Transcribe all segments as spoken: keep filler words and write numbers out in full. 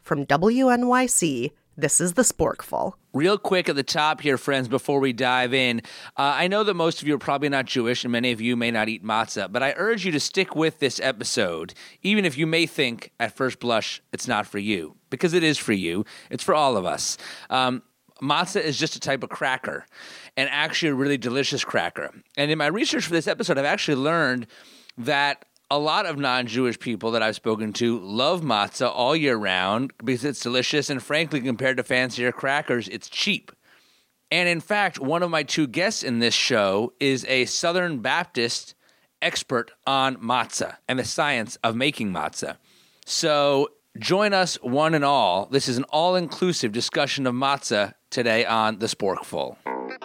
From W N Y C, this is The Sporkful. Real quick at the top here, friends, before we dive in, uh, I know that most of you are probably not Jewish and many of you may not eat matzah, but I urge you to stick with this episode, even if you may think at first blush it's not for you, because it is for you. It's for all of us. Um, matzah is just a type of cracker, and actually a really delicious cracker. And in my research for this episode, I've actually learned that a lot of non-Jewish people that I've spoken to love matzah all year round because it's delicious, and frankly, compared to fancier crackers, it's cheap. And in fact, one of my two guests in this show is a Southern Baptist expert on matzah and the science of making matzah. So join us one and all. This is an all-inclusive discussion of matzah today on The Sporkful.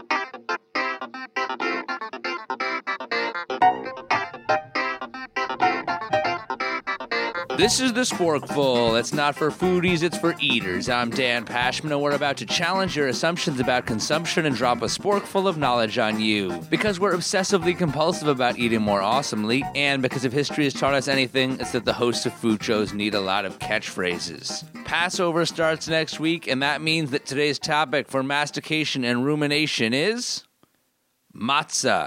This is The Sporkful. It's not for foodies, it's for eaters. I'm Dan Pashman, and we're about to challenge your assumptions about consumption and drop a sporkful of knowledge on you. Because we're obsessively compulsive about eating more awesomely, and because if history has taught us anything, it's that the hosts of food shows need a lot of catchphrases. Passover starts next week, and that means that today's topic for mastication and rumination is matzah.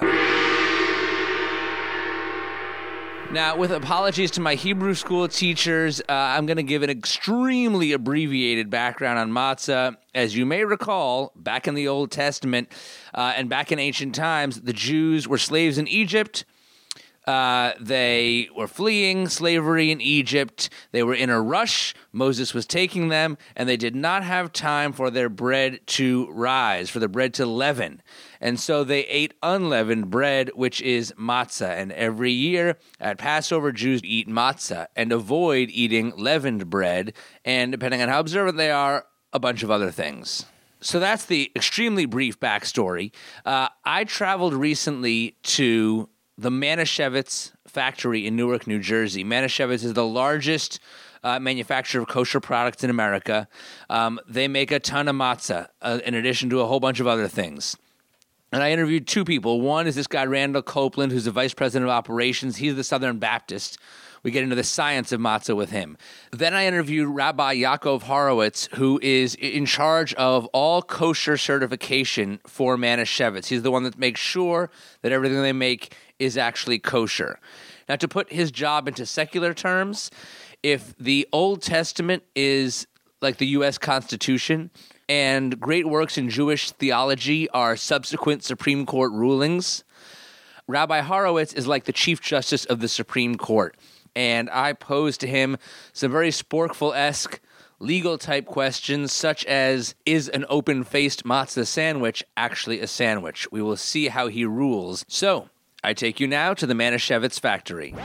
Now, with apologies to my Hebrew school teachers, uh, I'm going to give an extremely abbreviated background on matzah. As you may recall, back in the Old Testament uh, and back in ancient times, the Jews were slaves in Egypt. Uh, they were fleeing slavery in Egypt. They were in a rush. Moses was taking them, and they did not have time for their bread to rise, for the bread to leaven. And so they ate unleavened bread, which is matzah. And every year at Passover, Jews eat matzah and avoid eating leavened bread. And depending on how observant they are, a bunch of other things. So that's the extremely brief backstory. Uh, I traveled recently to the Manischewitz factory in Newark, New Jersey. Manischewitz is the largest uh, manufacturer of kosher products in America. Um, they make a ton of matzah, uh, in addition to a whole bunch of other things. And I interviewed two people. One is this guy, Randall Copeland, who's the vice president of operations. He's the Southern Baptist. We get into the science of matzah with him. Then I interviewed Rabbi Yaakov Horowitz, who is in charge of all kosher certification for Manischewitz. He's the one that makes sure that everything they make is actually kosher. Now, to put his job into secular terms, if the Old Testament is like the U S Constitution, and great works in Jewish theology are subsequent Supreme Court rulings, Rabbi Horowitz is like the Chief Justice of the Supreme Court. And I posed to him some very Sporkful-esque legal-type questions, such as, is an open-faced matzah sandwich actually a sandwich? We will see how he rules. So, I take you now to the Manischewitz factory.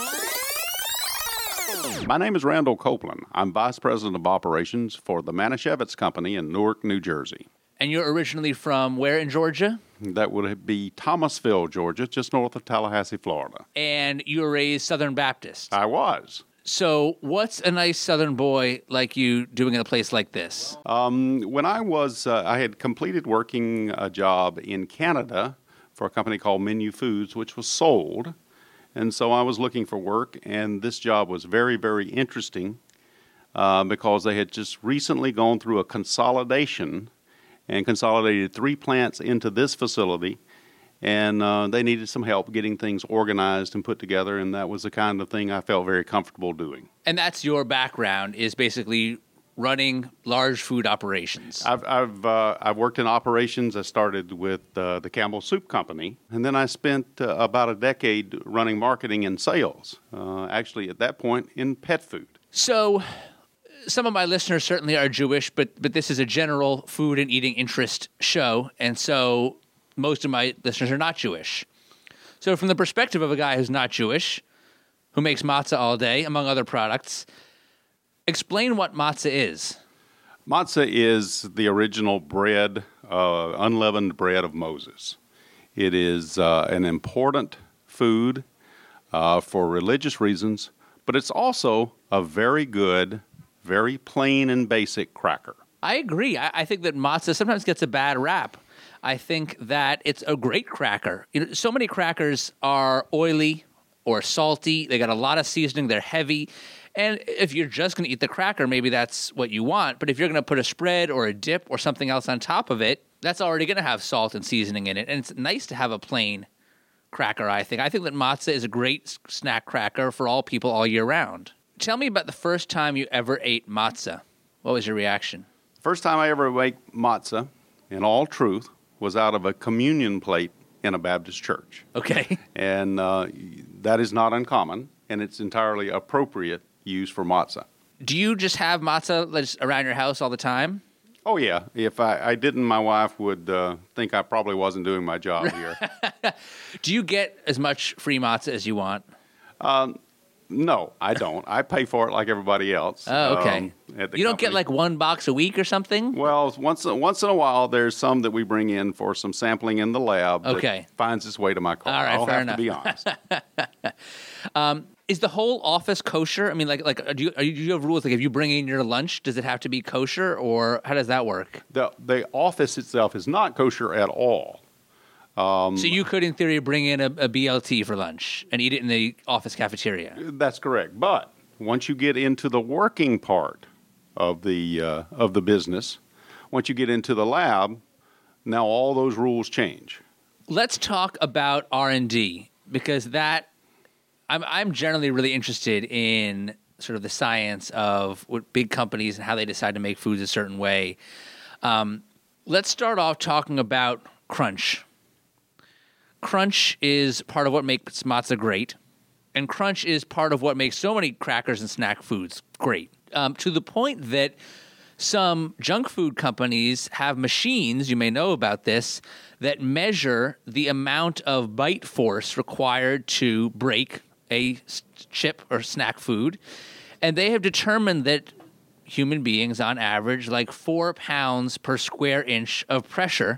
My name is Randall Copeland. I'm Vice President of Operations for the Manischewitz Company in Newark, New Jersey. And you're originally from where in Georgia? That would be Thomasville, Georgia, just north of Tallahassee, Florida. And you were raised Southern Baptist? I was. So what's a nice Southern boy like you doing in a place like this? Um, when I was, uh, I had completed working a job in Canada for a company called Menu Foods, which was sold. And so I was looking for work, and this job was very, very interesting uh, because they had just recently gone through a consolidation and consolidated three plants into this facility, and uh, they needed some help getting things organized and put together, and that was the kind of thing I felt very comfortable doing. And that's your background, is basically running large food operations. I've I've uh, I've worked in operations. I started with uh, the Campbell Soup Company, and then I spent uh, about a decade running marketing and sales, uh, actually at that point in pet food. So some of my listeners certainly are Jewish, but but this is a general food and eating interest show, and so most of my listeners are not Jewish. So from the perspective of a guy who's not Jewish, who makes matzah all day, among other products, explain what matzah is. Matzah is the original bread, uh, unleavened bread of Moses. It is uh, an important food uh, for religious reasons, but it's also a very good, very plain and basic cracker. I agree. I, I think that matzah sometimes gets a bad rap. I think that it's a great cracker. You know, so many crackers are oily or salty. They got a lot of seasoning. They're heavy. And if you're just going to eat the cracker, maybe that's what you want. But if you're going to put a spread or a dip or something else on top of it, that's already going to have salt and seasoning in it. And it's nice to have a plain cracker, I think. I think that matzah is a great snack cracker for all people all year round. Tell me about the first time you ever ate matzah. What was your reaction? First time I ever ate matzah, in all truth, was out of a communion plate in a Baptist church. Okay. And uh, that is not uncommon, and it's entirely appropriate use for matzah. Do you just have matzah just around your house all the time? Oh, yeah. If I, I didn't, my wife would uh, think I probably wasn't doing my job here. Do you get as much free matzah as you want? Um, no, I don't. I pay for it like everybody else. Oh, okay. Um, at the you don't company. get like one box a week or something? Well, once once in a while, there's some that we bring in for some sampling in the lab Okay. that finds its way to my car. All right, I'll fair have enough. to be honest. um, is the whole office kosher? I mean, like, like, do you, are you, do you have rules? Like, if you bring in your lunch, does it have to be kosher, or how does that work? The the office itself is not kosher at all. Um, so you could, in theory, bring in a, a B L T for lunch and eat it in the office cafeteria. That's correct. But once you get into the working part of the uh, of the business, once you get into the lab, now all those rules change. Let's talk about R and D, because that I'm I'm generally really interested in sort of the science of what big companies and how they decide to make foods a certain way. Um, let's start off talking about crunch. Crunch is part of what makes matzah great, and crunch is part of what makes so many crackers and snack foods great, um, to the point that some junk food companies have machines, you may know about this, that measure the amount of bite force required to break a chip or snack food, and they have determined that human beings, on average, like four pounds per square inch of pressure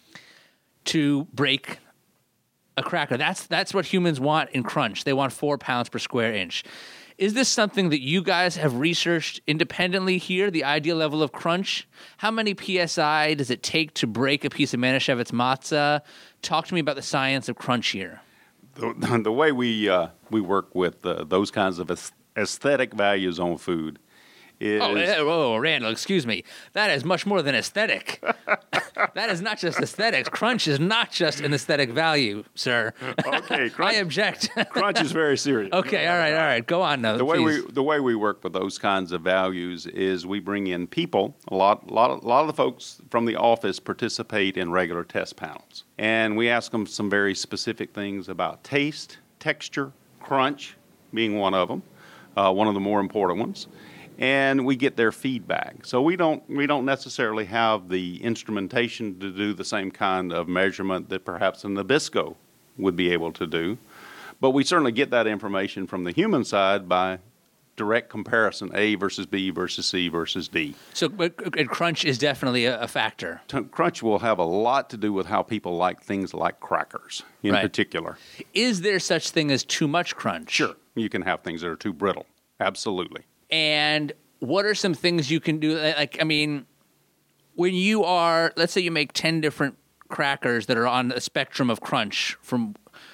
to break a cracker. That's that's what humans want in crunch. They want four pounds per square inch. Is this something that you guys have researched independently here, the ideal level of crunch? How many P S I does it take to break a piece of Manischewitz matzah? Talk to me about the science of crunch here. The, the way we uh, we work with uh, those kinds of aesthetic values on food is... Oh, oh, Randall, excuse me. That is much more than aesthetic. That is not just aesthetics. Crunch is not just an aesthetic value, sir. Okay, crunch, I object. Crunch is very serious. Okay, all right, all right. Go on now. The way please. we the way we work with those kinds of values is we bring in people. A lot, lot, of, lot of the folks from the office participate in regular test panels, and we ask them some very specific things about taste, texture, crunch, being one of them, uh, one of the more important ones. And we get their feedback. So we don't we don't necessarily have the instrumentation to do the same kind of measurement that perhaps a Nabisco would be able to do. But we certainly get that information from the human side by direct comparison, A versus B versus C versus D. So but crunch is definitely a, a factor. Crunch will have a lot to do with how people like things like crackers in right. particular. Is there such thing as too much crunch? Sure. You can have things that are too brittle. Absolutely. And what are some things you can do? Like, I mean, when you are, let's say you make ten different crackers that are on a spectrum of crunch, from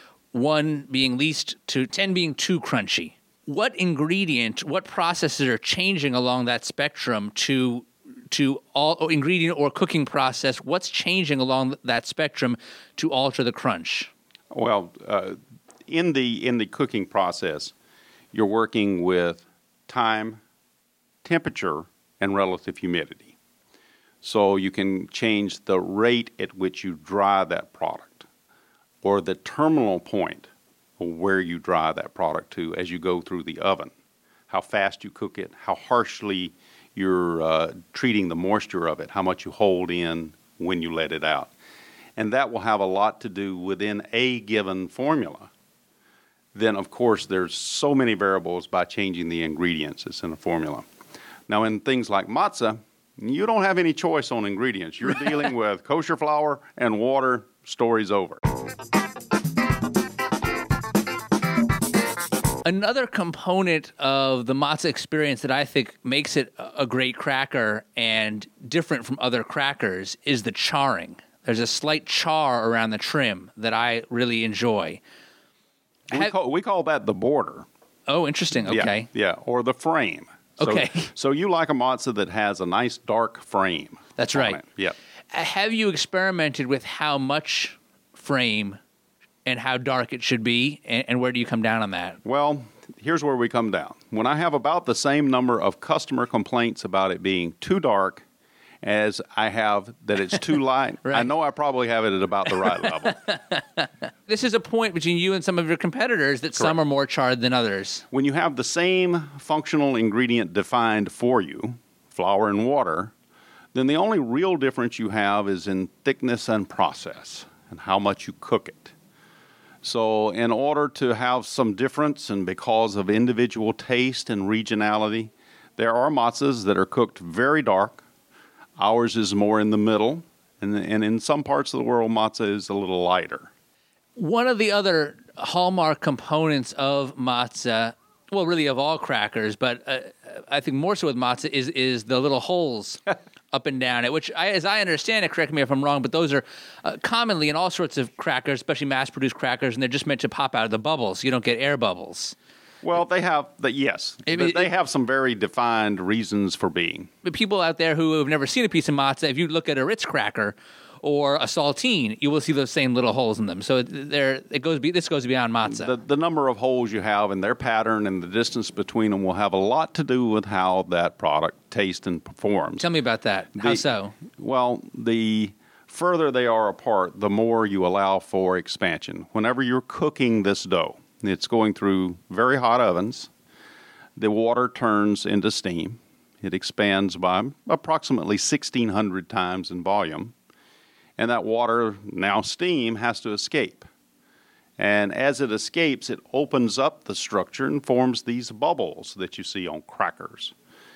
one being least to ten being too crunchy. What ingredient, what processes are changing along that spectrum to to all ingredient or cooking process? What's changing along that spectrum to alter the crunch? Well, uh, in the in the cooking process, you're working with time, temperature, and relative humidity. So you can change the rate at which you dry that product, or the terminal point of where you dry that product to as you go through the oven. How fast you cook it, how harshly you're uh, treating the moisture of it, how much you hold in when you let it out. And that will have a lot to do within a given formula. Then, of course, there's so many variables by changing the ingredients that's in a formula. Now, in things like matzah, you don't have any choice on ingredients. You're dealing with kosher flour and water, story's over. Another component of the matzah experience that I think makes it a great cracker and different from other crackers is the charring. There's a slight char around the trim that I really enjoy. We call, we call that the border. Oh, interesting. Okay. Yeah, yeah. Or the frame. So, Okay. So you like a matzo that has a nice dark frame. That's on right. it. Yeah. Uh, Have you experimented with how much frame and how dark it should be, and, and where do you come down on that? Well, here's where we come down. When I have about the same number of customer complaints about it being too dark as I have that it's too light, Right. I know I probably have it at about the right level. This is a point between you and some of your competitors that some Correct. are more charred than others. When you have the same functional ingredient defined for you, flour and water, then the only real difference you have is in thickness and process and how much you cook it. So in order to have some difference, and because of individual taste and regionality, there are matzahs that are cooked very dark. Ours is more in the middle, and, and in some parts of the world, matzah is a little lighter. One of the other hallmark components of matzah, well, really of all crackers, but uh, I think more so with matzah, is is the little holes up and down it, which, I, as I understand it, correct me if I'm wrong, but those are uh, commonly in all sorts of crackers, especially mass-produced crackers, and they're just meant to pop out of the bubbles, so you don't get air bubbles. Well, they have, the, yes, I mean, but they it- have some very defined reasons for being. But people out there who have never seen a piece of matzah, if you look at a Ritz cracker or a saltine, you will see those same little holes in them. So there, it goes. Be, this goes beyond matzah. The, the number of holes you have and their pattern and the distance between them will have a lot to do with how that product tastes and performs. Tell me about that. How The- so? Well, the further they are apart, the more you allow for expansion. Whenever you're cooking this dough, it's going through very hot ovens. The water turns into steam. It expands by approximately sixteen hundred times in volume. And that water, now steam, has to escape. And as it escapes, it opens up the structure and forms these bubbles that you see on crackers.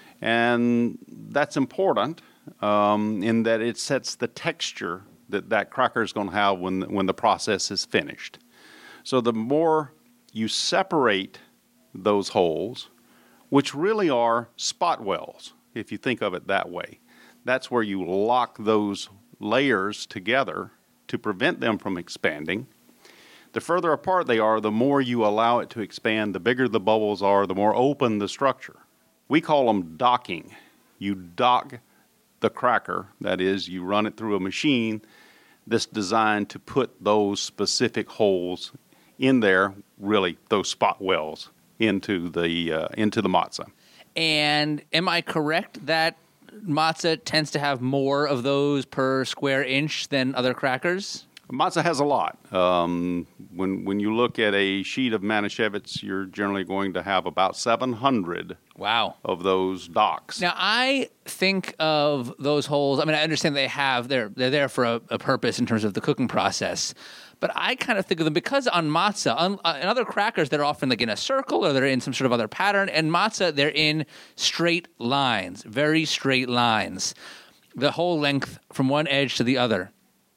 And that's important um, in that it sets the texture that that cracker is going to have when, when the process is finished. So the more you separate those holes, which really are spot wells, if you think of it that way, that's where you lock those layers together to prevent them from expanding. The further apart they are, the more you allow it to expand, the bigger the bubbles are, the more open the structure. We call them docking. You dock the cracker, that is, you run it through a machine that's designed to put those specific holes in there, really those spot wells, into the uh, into the matzah. And am I correct that matzah tends to have more of those per square inch than other crackers? Matzah has a lot. Um, when when you look at a sheet of Manischewitz, you're generally going to have about seven hundred Wow. of those docks. Now, I think of those holes. I mean, I understand they have they're they're there for a, a purpose in terms of the cooking process, but I kind of think of them because on matzah, on, uh, in other crackers, they're often like in a circle or they're in some sort of other pattern. And matzah, they're in straight lines, very straight lines, the whole length from one edge to the other.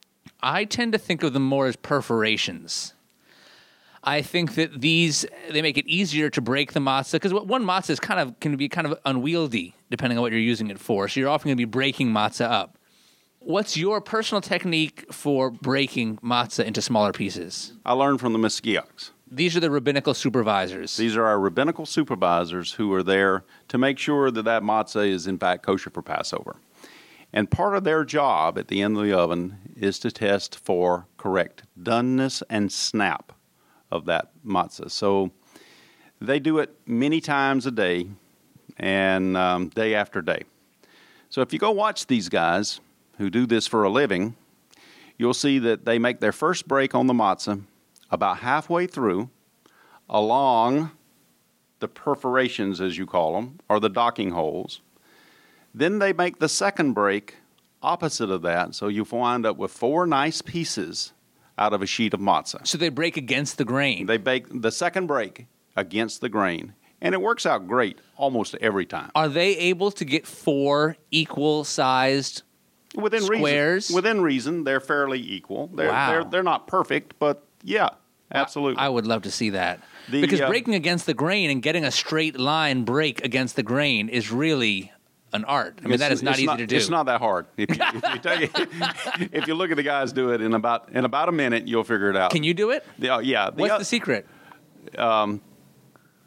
I tend to think of them more as perforations. I think that these, they make it easier to break the matzah because one matzah is kind of can be kind of unwieldy depending on what you're using it for. So you're often going to be breaking matzah up. What's your personal technique for breaking matzah into smaller pieces? I learned from the Miskiaks. These are the rabbinical supervisors. These are our rabbinical supervisors who are there to make sure that that matzah is in fact kosher for Passover. And part of their job at the end of the oven is to test for correct doneness and snap of that matzah. So they do it many times a day and um, day after day. So if you go watch these guys who do this for a living, you'll see that they make their first break on the matzah about halfway through along the perforations, as you call them, or the docking holes. Then they make the second break opposite of that, so you wind up with four nice pieces out of a sheet of matzah. So they break against the grain. They bake the second break against the grain, and it works out great almost every time. Are they able to get four equal-sized Within squares? reason, within reason, they're fairly equal. They're, Wow. they're, they're not perfect, but yeah, absolutely. I would love to see that. The, because uh, breaking against the grain and getting a straight line break against the grain is really an art. I mean, It's- that is not it's easy to do. It's not that hard. If you, if, you take it, if you look at the guys do it in about in about a minute, you'll figure it out. Can you do it? The, uh, yeah. The, What's uh, the secret?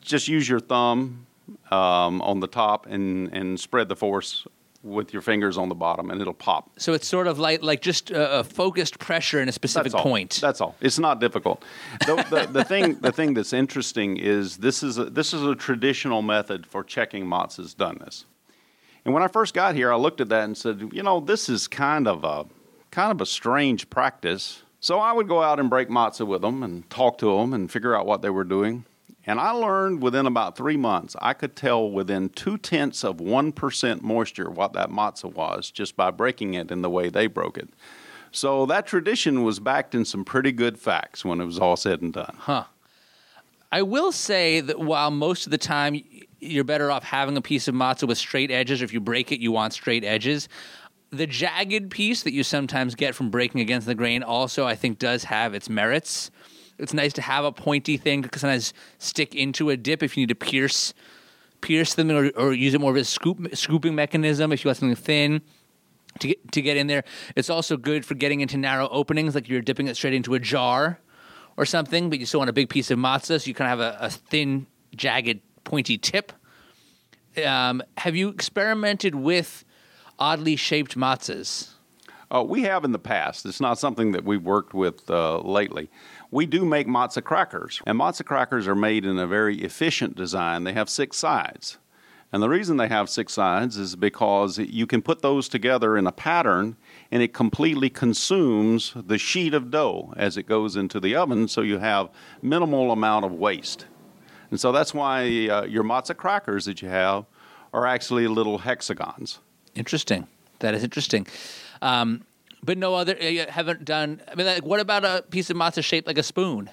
just use your thumb um, on the top and, and spread the force with your fingers on the bottom, and it'll pop. So it's sort of like like just a, a focused pressure in a specific That's all. point. That's all. It's not difficult. The, the, the thing the thing that's interesting is this is a, this is a traditional method for checking matzah's doneness. And when I first got here, I looked at that and said, you know, this is kind of a kind of a strange practice. So I would go out and break matzah with them and talk to them and figure out what they were doing. And I learned within about three months, I could tell within two-tenths of one percent moisture what that matzah was just by breaking it in the way they broke it. So that tradition was backed in some pretty good facts when it was all said and done. Huh. I will say that while most of the time you're better off having a piece of matzah with straight edges, or if you break it, you want straight edges, the jagged piece that you sometimes get from breaking against the grain also, I think, does have its merits. It's nice to have a pointy thing to sometimes stick into a dip if you need to pierce pierce them, or, or use it more of a scoop, scooping mechanism if you want something thin to get, to get in there. It's also good for getting into narrow openings, like you're dipping it straight into a jar or something, but you still want a big piece of matzah, so you kind of have a, a thin, jagged, pointy tip. Um, have you experimented with oddly shaped matzahs? Uh, we have in the past. It's not something that we've worked with uh, lately. We do make matzah crackers, and matzah crackers are made in a very efficient design. They have six sides. And the reason they have six sides is because you can put those together in a pattern, and it completely consumes the sheet of dough as it goes into the oven, so you have minimal amount of waste. And so that's why uh, your matzah crackers that you have are actually little hexagons. Interesting. That is interesting. Um, but no other, you haven't done, I mean, like, what about a piece of matzah shaped like a spoon?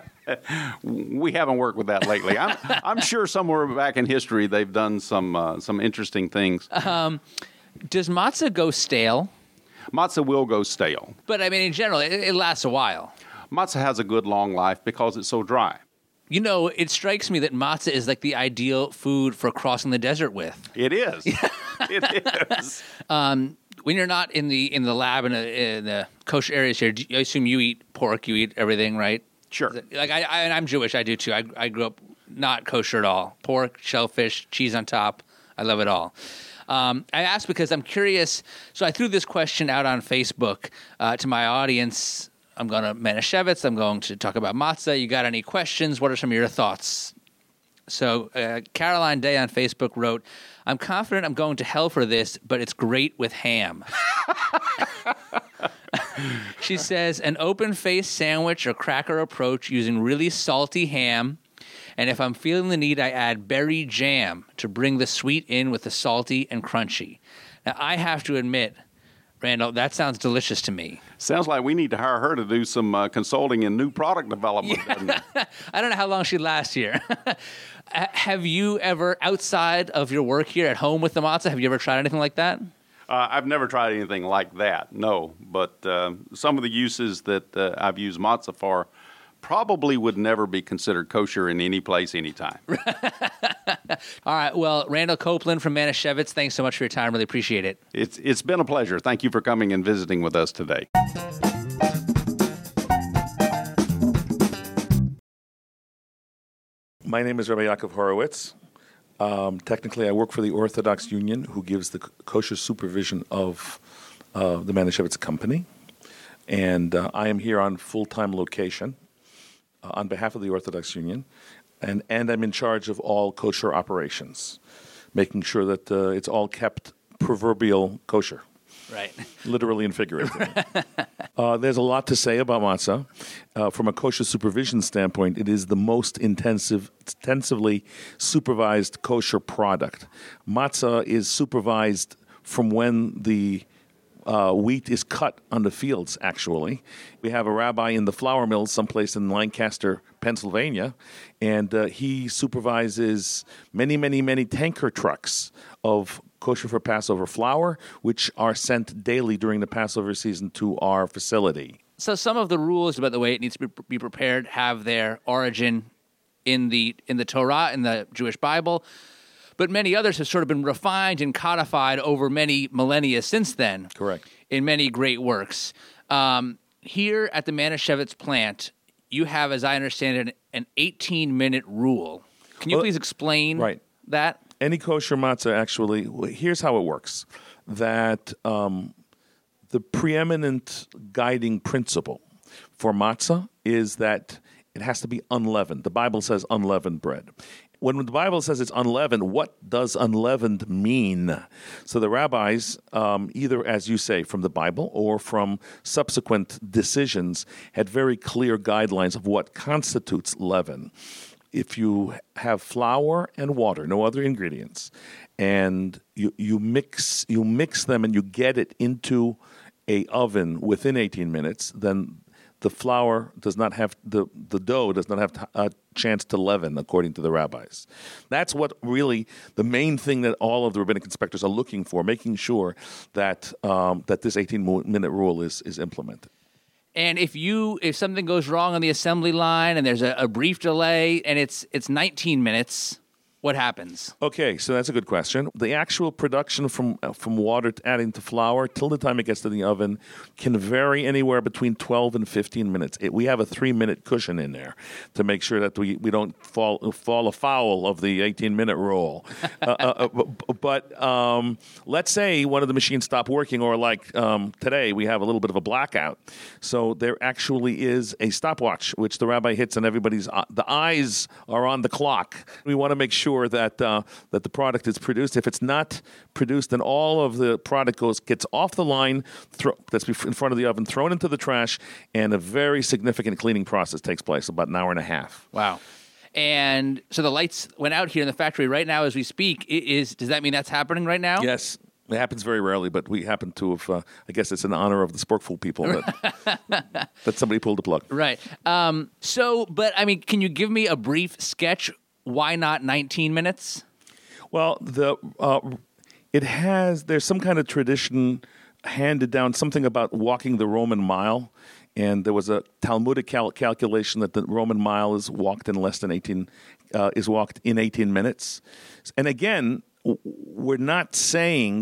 We haven't worked with that lately. I'm, I'm sure somewhere back in history they've done some uh, some interesting things. Um, does matzah go stale? Matzah will go stale. But, I mean, in general, it, it lasts a while. Matzah has a good long life because it's so dry. You know, it strikes me that matzah is like the ideal food for crossing the desert with. It is. It is. Um, when you're not in the in the lab in, a, in the kosher areas here, do you, I assume you eat pork, you eat everything, right? Sure. Like I, I, and I'm Jewish, I do too. I, I grew up not kosher at all. Pork, shellfish, cheese on top. I love it all. Um, I asked because I'm curious. So I threw this question out on Facebook uh, to my audience. I'm going to Manischewitz. I'm going to talk about matzah. You got any questions? What are some of your thoughts? So uh, Caroline Day on Facebook wrote, I'm confident I'm going to hell for this, but it's great with ham. She says, an open-faced sandwich or cracker approach using really salty ham, and if I'm feeling the need, I add berry jam to bring the sweet in with the salty and crunchy. Now, I have to admit, Randall, that sounds delicious to me. Sounds like we need to hire her to do some uh, consulting in new product development, Yeah. doesn't it? I don't know how long she lasts here. Have you ever, outside of your work here at home with the matzah, have you ever tried anything like that? Uh, I've never tried anything like that, no. But uh, some of the uses that uh, I've used matzah for probably would never be considered kosher in any place, anytime. All right. Well, Randall Copeland from Manischewitz, thanks so much for your time. Really appreciate it. It's It's been a pleasure. Thank you for coming and visiting with us today. My name is Rabbi Yaakov Horowitz. Um, technically, I work for the Orthodox Union, who gives the kosher supervision of uh, the Manischewitz Company. And uh, I am here on full-time location uh, on behalf of the Orthodox Union. And, and I'm in charge of all kosher operations, making sure that uh, it's all kept proverbial kosher. Right. Literally and figuratively. uh, there's a lot to say about matzah. Uh, from a kosher supervision standpoint, it is the most intensive, intensively supervised kosher product. Matzah is supervised from when the uh, wheat is cut on the fields, actually. We have a rabbi in the flour mill someplace in Lancaster, Pennsylvania, and uh, he supervises many, many, many tanker trucks of kosher for Passover flour, which are sent daily during the Passover season to our facility. So some of the rules about the way it needs to be prepared have their origin in the in the Torah, in the Jewish Bible, but many others have sort of been refined and codified over many millennia since then. Correct. In many great works. Um, here at the Manischewitz plant, you have, as I understand it, an eighteen-minute rule. Can you Well, please explain right. that? Any kosher matzah, actually, here's how it works. That um, the preeminent guiding principle for matzah is that it has to be unleavened. The Bible says unleavened bread. When the Bible says it's unleavened, what does unleavened mean? So the rabbis, um, either, as you say, from the Bible or from subsequent decisions, had very clear guidelines of what constitutes leaven. If you have flour and water, no other ingredients, and you, you mix you mix them and you get it into a oven within eighteen minutes, then the flour does not have the, the dough does not have a chance to leaven, according to the rabbis. That's what really the main thing that all of the rabbinic inspectors are looking for, making sure that um, that this eighteen-minute rule is is implemented. And if you if something goes wrong on the assembly line and there's a, a brief delay and it's it's nineteen minutes, what happens? Okay, so that's a good question. The actual production from uh, from water to adding to flour till the time it gets to the oven can vary anywhere between twelve and fifteen minutes. It, we have a three-minute cushion in there to make sure that we, we don't fall fall afoul of the eighteen-minute rule. uh, uh, but um, let's say one of the machines stopped working, or like um, today we have a little bit of a blackout. So there actually is a stopwatch, which the rabbi hits, and everybody's uh, the eyes are on the clock. We want to make sure that uh, that the product is produced. If it's not produced, then all of the product goes gets off the line, throw, that's in front of the oven, thrown into the trash, and a very significant cleaning process takes place, about an hour and a half. Wow. And so the lights went out here in the factory right now as we speak. It is does that mean that's happening right now? Yes. It happens very rarely, but we happen to have, uh, I guess it's in honor of the Sporkful people that, that somebody pulled the plug. Right. Um, so, but I mean, can you give me a brief sketch? Why not nineteen minutes? Well, the uh, it has, there's some kind of tradition handed down, something about walking the Roman mile. And there was a Talmudic cal- calculation that the Roman mile is walked in less than eighteen, uh, is walked in eighteen minutes. And again, w- we're not saying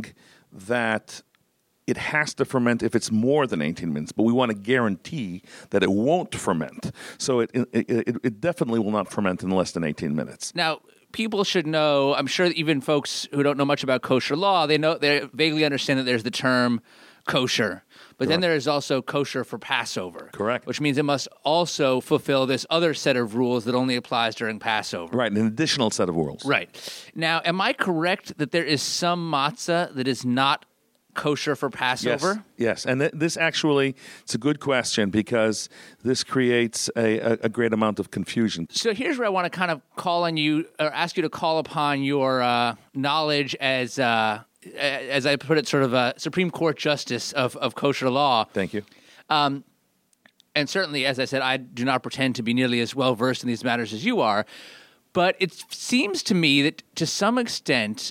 that it has to ferment if it's more than eighteen minutes, but we want to guarantee that it won't ferment. So it, it, it, it definitely will not ferment in less than eighteen minutes. Now, people should know, I'm sure that even folks who don't know much about kosher law, they know they vaguely understand that there's the term kosher. But Correct. Then there is also kosher for Passover. Correct. Which means it must also fulfill this other set of rules that only applies during Passover. Right, an additional set of rules. Right. Now, am I correct that there is some matzah that is not kosher for Passover? Yes, yes. And th- this actually, it's a good question because this creates a, a, a great amount of confusion. So here's where I want to kind of call on you, or ask you to call upon your uh, knowledge as, uh, as I put it, sort of a Supreme Court justice of, of kosher law. Thank you. Um, and certainly, as I said, I do not pretend to be nearly as well versed in these matters as you are. But it seems to me that to some extent,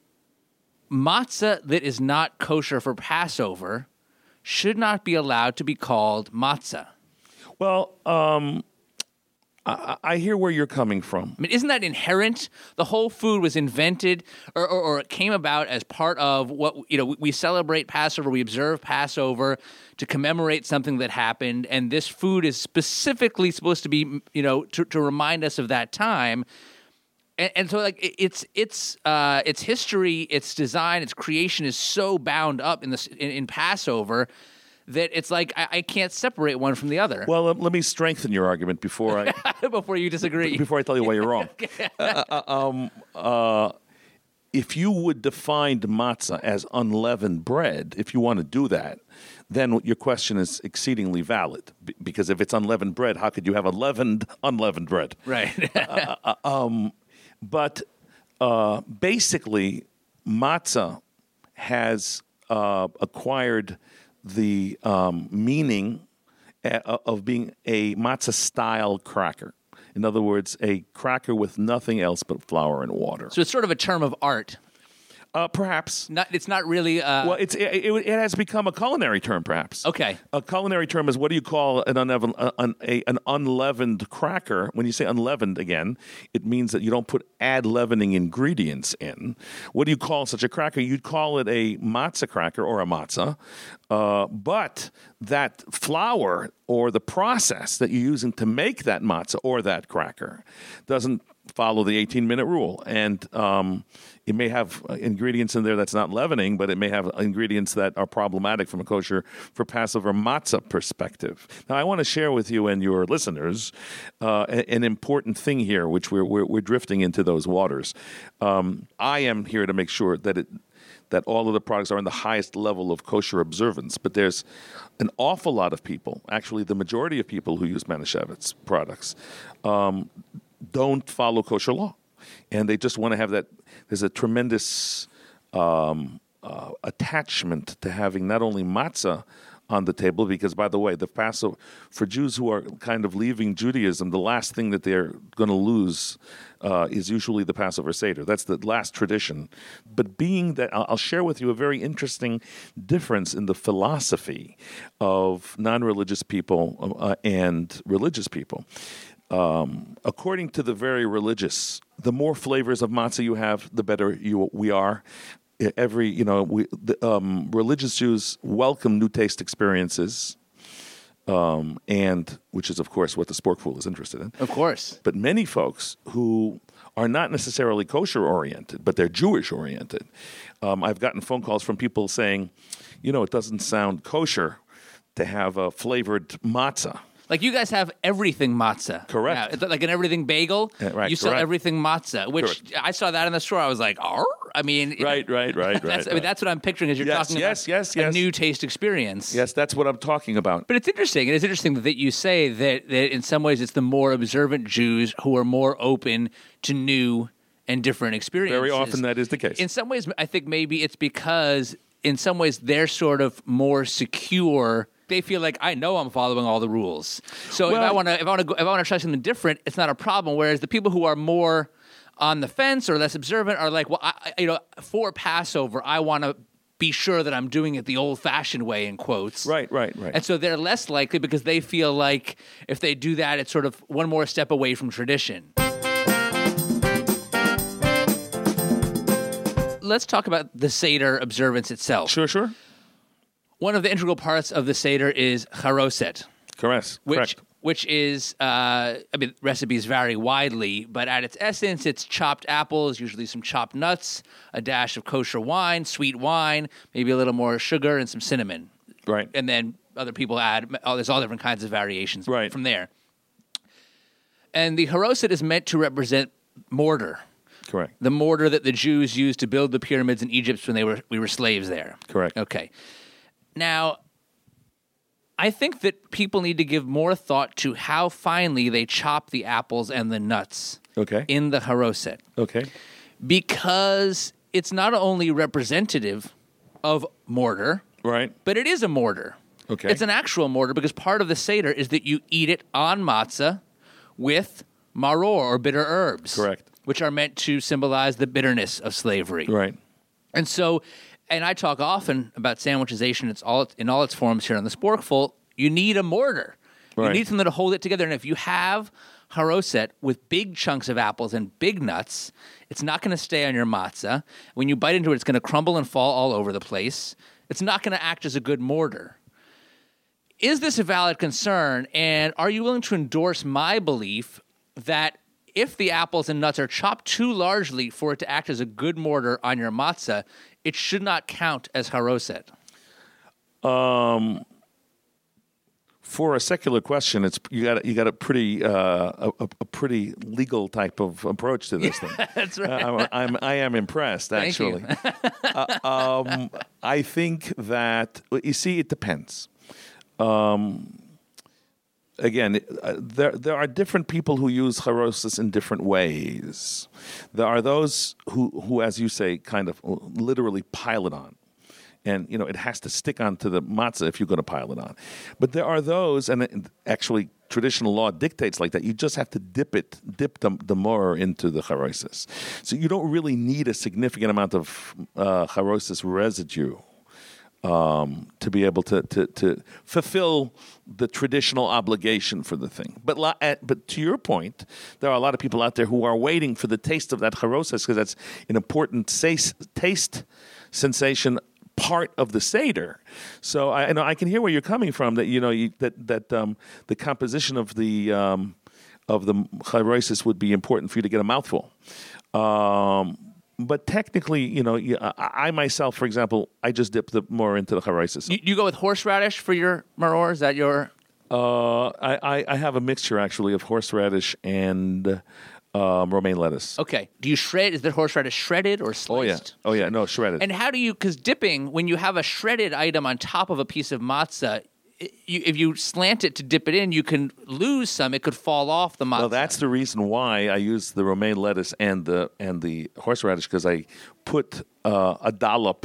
matzah that is not kosher for Passover should not be allowed to be called matzah. Well, um, I, I hear where you're coming from. I mean, isn't that inherent? The whole food was invented, or, or, or it came about as part of what, you know, we celebrate Passover, we observe Passover to commemorate something that happened, and this food is specifically supposed to be, you know, to, to remind us of that time. And, and so, like, it's it's uh, its history, its design, its creation is so bound up in this in, in Passover that it's like I, I can't separate one from the other. Well, let, let me strengthen your argument before I before you disagree. before I tell you why you're wrong. uh, um, uh, if you would define matzah as unleavened bread, if you want to do that, then your question is exceedingly valid. B- because if it's unleavened bread, how could you have a leavened, unleavened bread? Right. uh, uh, um, But uh, basically, matzah has uh, acquired the um, meaning a- of being a matzah-style cracker. In other words, a cracker with nothing else but flour and water. So it's sort of a term of art. Uh, perhaps. Not, it's not really. Uh, Well, it's it, it, it has become a culinary term, perhaps. Okay. A culinary term is what do you call an unleavened, uh, an, a, an unleavened cracker? When you say unleavened, again, it means that you don't put add leavening ingredients in. What do you call such a cracker? You'd call it a matzah cracker or a matzah, uh, but that flour or the process that you're using to make that matzah or that cracker doesn't follow the eighteen-minute rule. And um, it may have ingredients in there that's not leavening, but it may have ingredients that are problematic from a kosher for Passover matzah perspective. Now, I want to share with you and your listeners uh, an important thing here, which we're, we're, we're drifting into those waters. Um, I am here to make sure that it that all of the products are in the highest level of kosher observance. But there's an awful lot of people, actually the majority of people who use Manischewitz products, um, don't follow kosher law. And they just want to have that. There's a tremendous um, uh, attachment to having not only matzah on the table, because, by the way, the Passover, for Jews who are kind of leaving Judaism, the last thing that they're going to lose uh, is usually the Passover Seder. That's the last tradition. But being that, I'll share with you a very interesting difference in the philosophy of non-religious people uh, and religious people. Um, according to the very religious, the more flavors of matzah you have, the better you we are. Every, you know, we, the, um, religious Jews welcome new taste experiences, um, and which is, of course, what the Sporkful is interested in. Of course. But many folks who are not necessarily kosher-oriented, but they're Jewish-oriented. Um, I've gotten phone calls from people saying, you know, it doesn't sound kosher to have a flavored matzah. Like you guys have everything matzah. Correct. Yeah, like an everything bagel. Yeah, right, you sell correct. everything matzah, which Correct. I saw that in the store. I was like, oh, I mean. Right, right, right, right. That's, I mean, right. that's what I'm picturing as you're Yes, talking yes, about yes, a yes. new taste experience. Yes, that's what I'm talking about. But it's interesting. It is interesting that you say that, that in some ways it's the more observant Jews who are more open to new and different experiences. Very often that is the case. In some ways, I think maybe it's because in some ways they're sort of more secure. They feel like I know I'm following all the rules. So Well- if I want to, if I want to, if I want to try something different, it's not a problem. Whereas the people who are more on the fence or less observant are like, well, I, you know, for Passover, I want to be sure that I'm doing it the old-fashioned way, in quotes. Right, right, right. And so they're less likely because they feel like if they do that, it's sort of one more step away from tradition. Let's talk about the Seder observance itself. Sure, sure. One of the integral parts of the Seder is charoset, Correct. which Correct. which is, uh, I mean, recipes vary widely, but at its essence, it's chopped apples, usually some chopped nuts, a dash of kosher wine, sweet wine, maybe a little more sugar, and some cinnamon. Right. And then other people add, oh, there's all different kinds of variations Right. from there. And the charoset is meant to represent mortar, Correct. the mortar that the Jews used to build the pyramids in Egypt when they were we were slaves there. Correct. Okay. Now, I think that people need to give more thought to how finely they chop the apples and the nuts Okay. in the charoset, Okay. because it's not only representative of mortar, Right. but it is a mortar. Okay. It's an actual mortar because part of the Seder is that you eat it on matzah with maror, or bitter herbs. Correct. Which are meant to symbolize the bitterness of slavery. Right. And so, and I talk often about sandwichization. It's all in all its forms here on the Sporkful. You need a mortar. You Right. need something to hold it together. And if you have charoset with big chunks of apples and big nuts, it's not going to stay on your matzah. When you bite into it, it's going to crumble and fall all over the place. It's not going to act as a good mortar. Is this a valid concern? And are you willing to endorse my belief that if the apples and nuts are chopped too largely for it to act as a good mortar on your matzah, it should not count as charoset? Um, for a secular question, it's you got you got a pretty uh, a, a pretty legal type of approach to this thing. That's right. Uh, I'm, I'm I am impressed Thank actually. uh, um, I think that you see, it depends. Um, Again, uh, there there are different people who use charosis in different ways. There are those who, who, as you say, kind of literally pile it on. And, you know, it has to stick onto the matzah if you're going to pile it on. But there are those, and actually traditional law dictates like that, you just have to dip it, dip the, the mortar into the charosis. So you don't really need a significant amount of uh, charosis residue Um, to be able to, to to fulfill the traditional obligation for the thing. But lo- at, but to your point, there are a lot of people out there who are waiting for the taste of that charosis because that's an important taste, taste sensation part of the Seder. So I, I know I can hear where you're coming from. That you know you, that that um, the composition of the um, of the chayrosis would be important for you to get a mouthful. Um, but technically, you know, I, I myself, for example, I just dip the more into the chayrosis. You, you go with horseradish for your maror? Is that your... Uh, I, I, I have a mixture, actually, of horseradish and um, romaine lettuce. Okay. Do you shred? Is the horseradish shredded or Oh, yeah. sliced? Oh, yeah. No, shredded. And how do you, because dipping, when you have a shredded item on top of a piece of matzah, it, you, if you slant it to dip it in, you can lose some. It could fall off the matzah. Well, that's the reason why I use the romaine lettuce and the and the horseradish, because I put uh, a dollop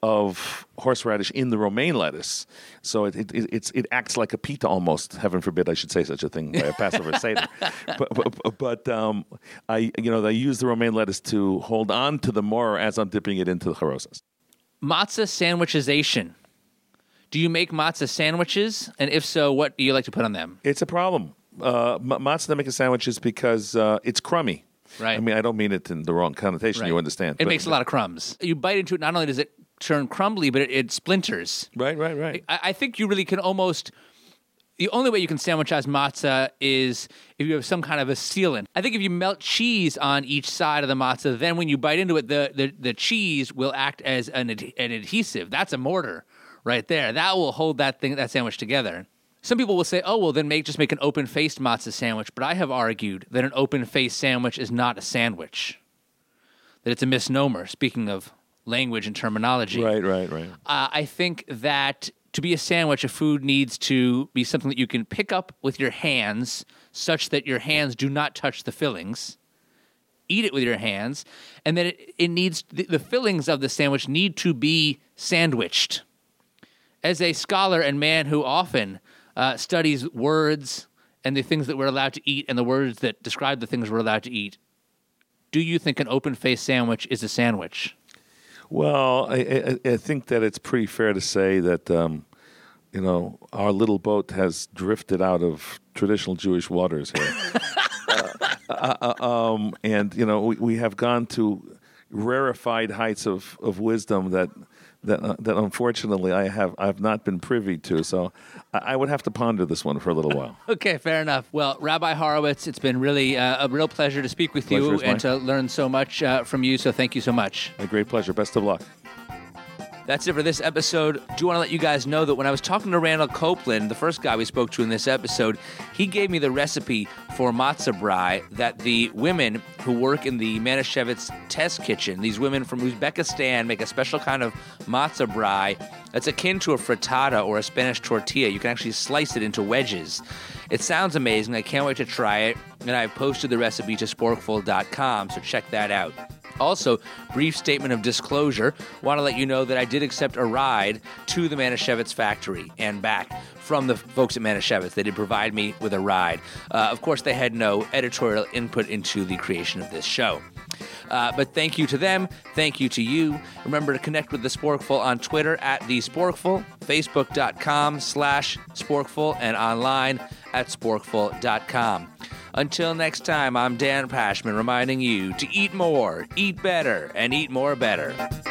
of horseradish in the romaine lettuce, so it it, it it's it acts like a pita almost. Heaven forbid I should say such a thing by a Passover Seder. But but, but um, I you know I use the romaine lettuce to hold on to the more as I'm dipping it into the charosas. Matzah sandwichization. Do you make matzah sandwiches? And if so, what do you like to put on them? It's a problem. Uh, m- matzah making sandwiches because uh, it's crummy. Right. I mean, I don't mean it in the wrong connotation. Right. You understand? It but, makes a lot of crumbs. You bite into it, not only does it turn crumbly, but it, it splinters. Right, right, right. I, I think you really can almost... The only way you can sandwichize matzah is if you have some kind of a sealant. I think if you melt cheese on each side of the matzah, then when you bite into it, the, the, the cheese will act as an, ad- an adhesive. That's a mortar right there. That will hold that thing, that sandwich together. Some people will say, oh, well, then make just make an open-faced matzah sandwich. But I have argued that an open-faced sandwich is not a sandwich, that it's a misnomer, speaking of language and terminology. Right, right, right. Uh, I think that to be a sandwich, a food needs to be something that you can pick up with your hands such that your hands do not touch the fillings. Eat it with your hands. And then it, it needs, the, the fillings of the sandwich need to be sandwiched. As a scholar and man who often uh, studies words and the things that we're allowed to eat and the words that describe the things we're allowed to eat, do you think an open-faced sandwich is a sandwich? Well, I, I, I think that it's pretty fair to say that, um, you know, our little boat has drifted out of traditional Jewish waters here. uh, uh, um, and, you know, we, we have gone to rarefied heights of, of wisdom that that uh, that unfortunately I have I've not been privy to. So I, I would have to ponder this one for a little while. Okay, fair enough. Well, Rabbi Horowitz, it's been really uh, a real pleasure to speak with Pleasure you is and mine. to learn so much uh, from you. So thank you so much. A great pleasure. Best of luck. That's it for this episode. I do want to let you guys know that when I was talking to Randall Copeland, the first guy we spoke to in this episode, he gave me the recipe for matzah brai that the women who work in the Manischewitz test kitchen, these women from Uzbekistan, make a special kind of matzah brai that's akin to a frittata or a Spanish tortilla. You can actually slice it into wedges. It sounds amazing. I can't wait to try it. And I've posted the recipe to sporkful dot com, so check that out. Also, brief statement of disclosure. Want to let you know that I did accept a ride to the Manischewitz factory and back from the folks at Manischewitz. They did provide me with a ride. Uh, of course, they had no editorial input into the creation of this show. Uh, but thank you to them. Thank you to you. Remember to connect with The Sporkful on Twitter at The Sporkful, Facebook.com slash Sporkful, and online at Sporkful dot com. Until next time, I'm Dan Pashman reminding you to eat more, eat better, and eat more better.